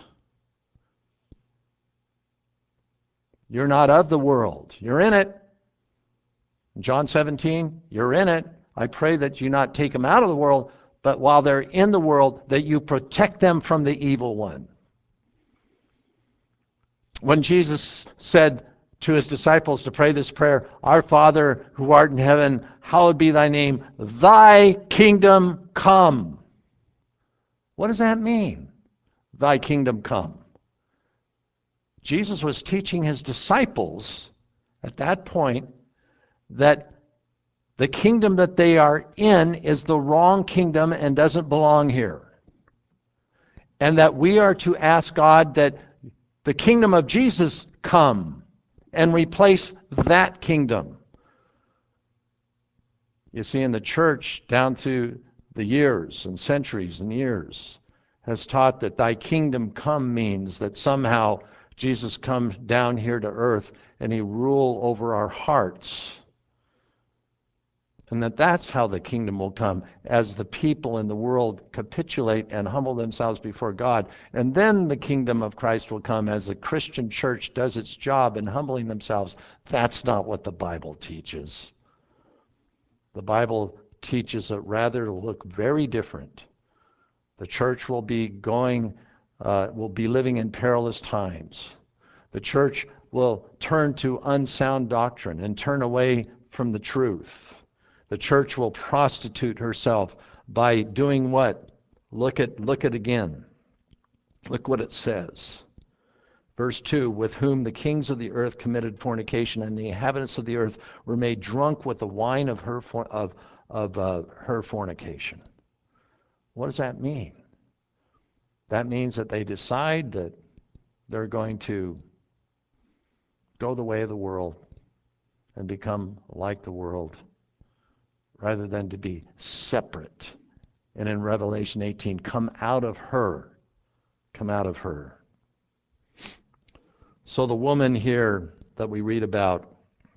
You're not of the world. You're in it. John 17, you're in it. I pray that you not take them out of the world, but while they're in the world, that you protect them from the evil one. When Jesus said to his disciples to pray this prayer, Our Father who art in heaven, hallowed be thy name, thy kingdom come. What does that mean? Thy kingdom come. Jesus was teaching his disciples at that point that the kingdom that they are in is the wrong kingdom and doesn't belong here. And that we are to ask God that the kingdom of Jesus come and replace that kingdom. You see, in the church, down through the years and centuries and years, has taught that thy kingdom come means that somehow Jesus comes down here to earth and he rule over our hearts. And that's how the kingdom will come, as the people in the world capitulate and humble themselves before God. And then the kingdom of Christ will come as the Christian church does its job in humbling themselves. That's not what the Bible teaches. The Bible teaches it rather to look very different. The church will be living in perilous times. The church will turn to unsound doctrine and turn away from the truth. The church will prostitute herself by doing what? Look at again. Look what it says. Verse 2, with whom the kings of the earth committed fornication, and the inhabitants of the earth were made drunk with the wine of her fornication. What does that mean? That means that they decide that they're going to go the way of the world and become like the world, rather than to be separate. And in Revelation 18, come out of her. Come out of her. So the woman here that we read about,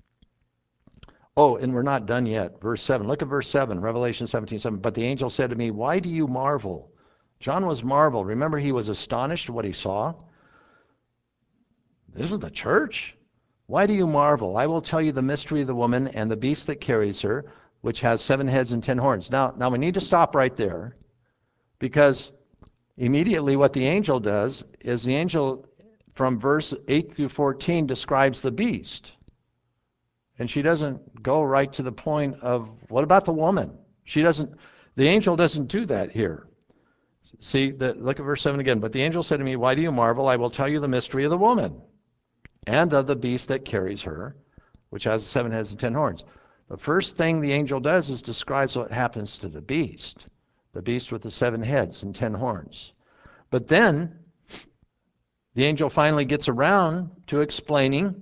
and we're not done yet. Verse 7. Look at verse 7, Revelation 17:7. But the angel said to me, why do you marvel? John was marveled. Remember, he was astonished at what he saw. This is the church? Why do you marvel? I will tell you the mystery of the woman and the beast that carries her, which has 7 heads and 10 horns. Now we need to stop right there, because immediately what the angel does is the angel from verse 8 through 14 describes the beast. And she doesn't go right to the point of, what about the woman? The angel doesn't do that here. See, look at verse 7 again. But the angel said to me, why do you marvel? I will tell you the mystery of the woman and of the beast that carries her, which has 7 heads and 10 horns. The first thing the angel does is describes what happens to the beast with the 7 heads and 10 horns. But then the angel finally gets around to explaining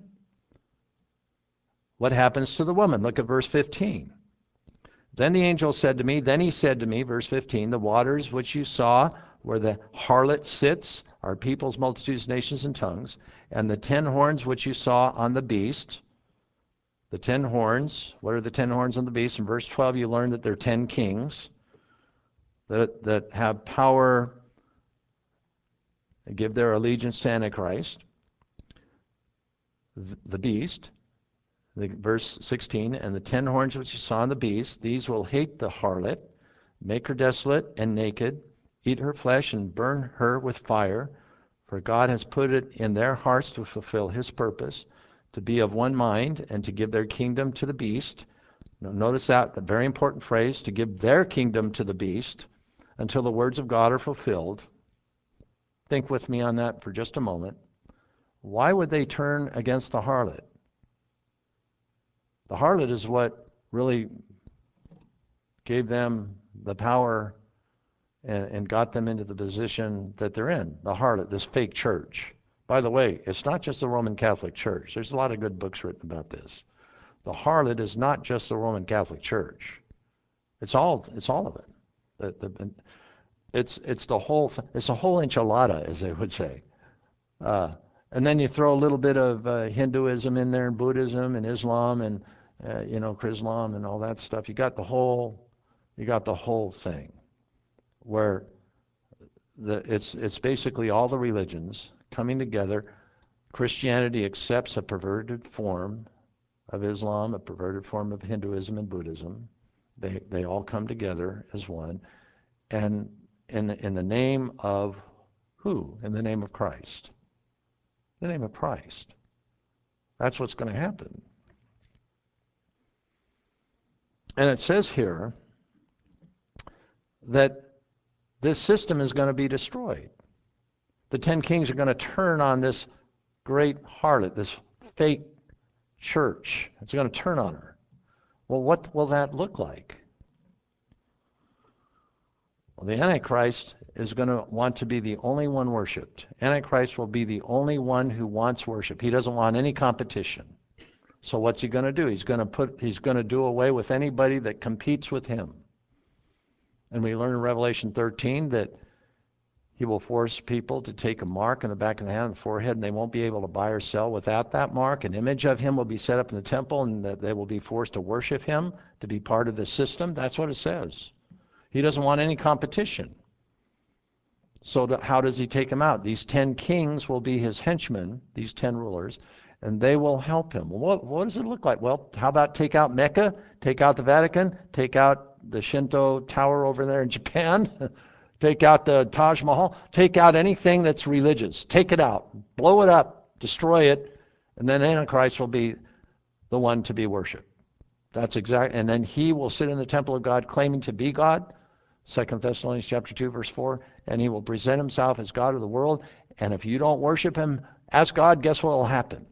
what happens to the woman. Look at verse 15. Then he said to me, verse 15, the waters which you saw where the harlot sits are peoples, multitudes, nations, and tongues, and the 10 horns which you saw on the beast. The 10 horns, what are the 10 horns on the beast? In verse 12 you learn that there are 10 kings that have power and give their allegiance to Antichrist, the beast. Verse 16, and the 10 horns which you saw on the beast, these will hate the harlot, make her desolate and naked, eat her flesh and burn her with fire, for God has put it in their hearts to fulfill his purpose, to be of one mind and to give their kingdom to the beast. Now, notice that, the very important phrase, to give their kingdom to the beast until the words of God are fulfilled. Think with me on that for just a moment. Why would they turn against the harlot? The harlot is what really gave them the power and got them into the position that they're in. The harlot, this fake church. By the way, it's not just the Roman Catholic Church. There's a lot of good books written about this. The harlot is not just the Roman Catholic Church. It's all of it. It's the whole it's a whole enchilada, as they would say. And then you throw a little bit of Hinduism in there, and Buddhism, and Islam, and Chrislam, and all that stuff. You got the whole thing, where it's basically all the religions coming together. Christianity accepts a perverted form of Islam, a perverted form of Hinduism and Buddhism. They all come together as one, and in the name of who? In the name of Christ. The name of Christ. That's what's going to happen. And it says here that this system is going to be destroyed. The 10 kings are going to turn on this great harlot, this fake church. It's going to turn on her. Well, what will that look like? Well, the Antichrist is going to want to be the only one worshipped. Antichrist will be the only one who wants worship. He doesn't want any competition. So what's he going to do? He's going to do away with anybody that competes with him. And we learn in Revelation 13 that he will force people to take a mark on the back of the hand and the forehead, and they won't be able to buy or sell without that mark. An image of him will be set up in the temple, and that they will be forced to worship him, to be part of the system. That's what it says. He doesn't want any competition. So how does he take them out? These 10 kings will be his henchmen, these 10 rulers, and they will help him. Well, what does it look like? Well, how about take out Mecca, take out the Vatican, take out the Shinto tower over there in Japan, take out the Taj Mahal, take out anything that's religious. Take it out, blow it up, destroy it, and then Antichrist will be the one to be worshipped. That's exact. And then he will sit in the temple of God claiming to be God, 2 Thessalonians chapter 2, verse 4, and he will present himself as God of the world. And if you don't worship him as God, guess what will happen?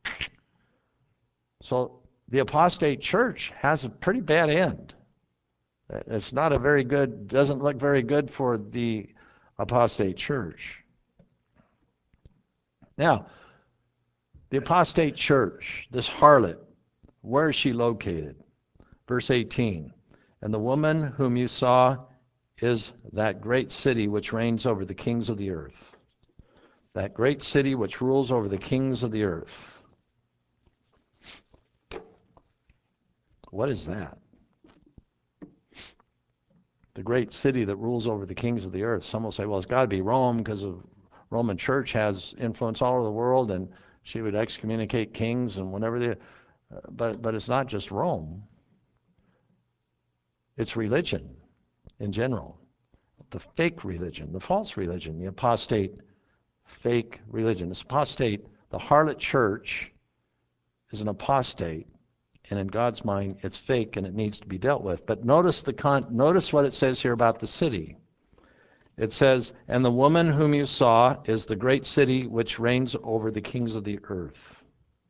So the apostate church has a pretty bad end. It's not a very good, doesn't look very good for the apostate church. Now, the apostate church, this harlot, where is she located? Verse 18, and the woman whom you saw is that great city which reigns over the kings of the earth. That great city which rules over the kings of the earth. What is that? The great city that rules over the kings of the earth. Some will say, well, it's got to be Rome because the Roman church has influence all over the world and she would excommunicate kings and whenever they... But it's not just Rome. It's religion in general. The fake religion, the false religion, the apostate fake religion. This apostate, the harlot church is an apostate. And in God's mind, it's fake and it needs to be dealt with. But notice what it says here about the city. It says, and the woman whom you saw is the great city which reigns over the kings of the earth.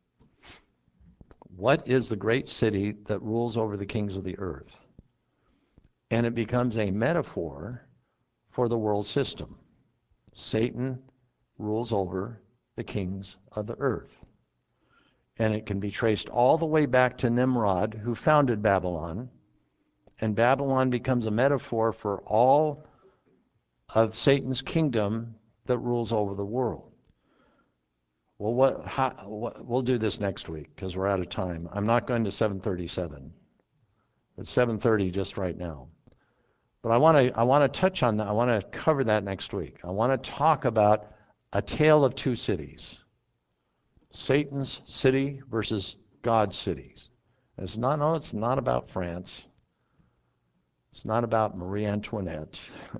What is the great city that rules over the kings of the earth? And it becomes a metaphor for the world system. Satan rules over the kings of the earth. And it can be traced all the way back to Nimrod, who founded Babylon. And Babylon becomes a metaphor for all of Satan's kingdom that rules over the world. Well, we'll do this next week because we're out of time. I'm not going to 737. It's 7:30 just right now. But I want to touch on that. I want to cover that next week. I want to talk about a tale of two cities. Satan's city versus God's cities. It's not about France. It's not about Marie Antoinette.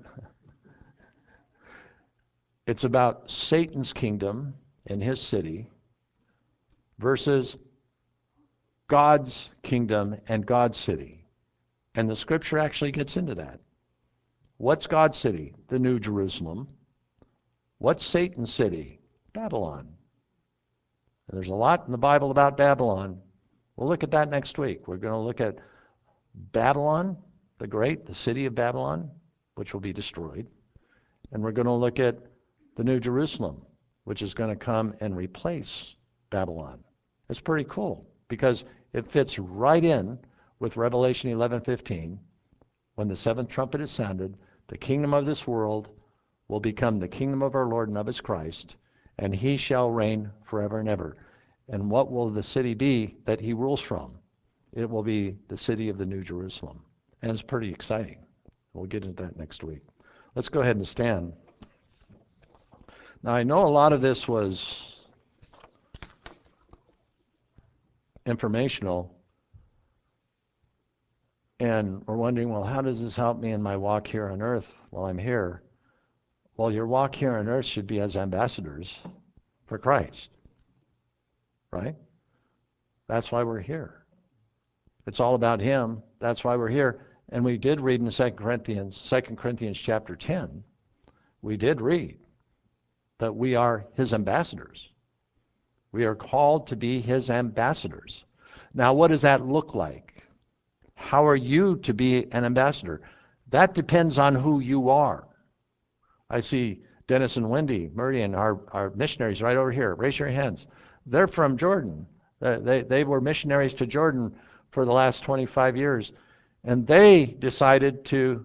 It's about Satan's kingdom and his city versus God's kingdom and God's city. And the scripture actually gets into that. What's God's city? The New Jerusalem. What's Satan's city? Babylon. And there's a lot in the Bible about Babylon. We'll look at that next week. We're going to look at Babylon the Great, the city of Babylon, which will be destroyed. And we're going to look at the New Jerusalem, which is going to come and replace Babylon. It's pretty cool because it fits right in with Revelation 11:15. When the seventh trumpet is sounded, the kingdom of this world will become the kingdom of our Lord and of his Christ, and he shall reign forever and ever. And what will the city be that he rules from? It will be the city of the New Jerusalem. And it's pretty exciting. We'll get into that next week. Let's go ahead and stand. Now, I know a lot of this was informational, and we're wondering, well, how does this help me in my walk here on earth while I'm here? Well, your walk here on earth should be as ambassadors for Christ, right? That's why we're here. It's all about him. That's why we're here. And we did read in 2 Corinthians chapter 10, we did read that we are his ambassadors. We are called to be his ambassadors. Now, what does that look like? How are you to be an ambassador? That depends on who you are. I see Dennis and Wendy Meridian, our missionaries right over here. Raise your hands. They're from Jordan. They were missionaries to Jordan for the last 25 years. And they decided to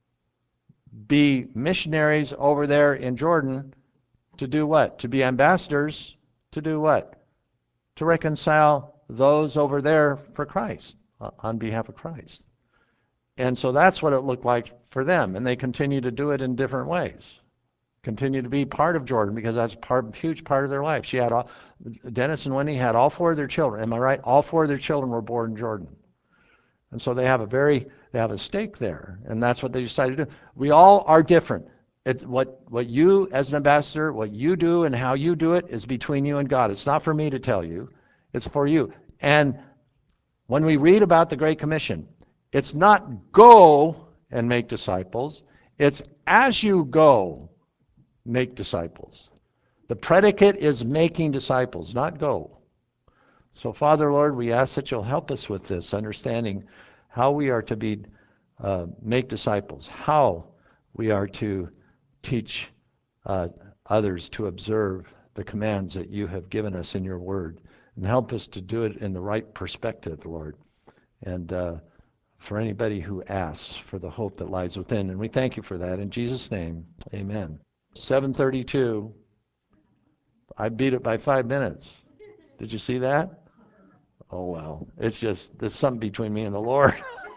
be missionaries over there in Jordan to do what? To be ambassadors. To do what? To reconcile those over there for Christ, on behalf of Christ. And so that's what it looked like for them. And they continue to do it in different ways. Continue to be part of Jordan because that's a huge part of their life. Dennis and Wendy had all four of their children. Am I right? All four of their children were born in Jordan. And so they have a stake there, and that's what they decided to do. We all are different. It's what you, as an ambassador, what you do and how you do it is between you and God. It's not for me to tell you. It's for you. And when we read about the Great Commission, it's not go and make disciples. It's as you go, make disciples. The predicate is making disciples, not go. So, Father, Lord, we ask that you'll help us with this, understanding how we are to make disciples, how we are to teach others to observe the commands that you have given us in your word, and help us to do it in the right perspective, Lord. And for anybody who asks for the hope that lies within. And we thank you for that. In Jesus' name, amen. 7:32. I beat it by 5 minutes. Did you see that? Oh, well, there's something between me and the Lord.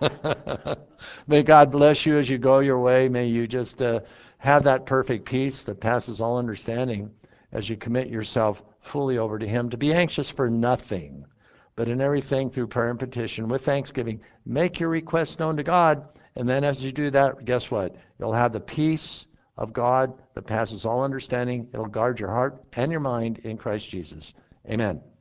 May God bless you as you go your way. May you just have that perfect peace that passes all understanding as you commit yourself fully over to him, to be anxious for nothing, but in everything through prayer and petition with thanksgiving. Make your requests known to God, and then as you do that, guess what? You'll have the peace of God that passes all understanding. It'll guard your heart and your mind in Christ Jesus. Amen.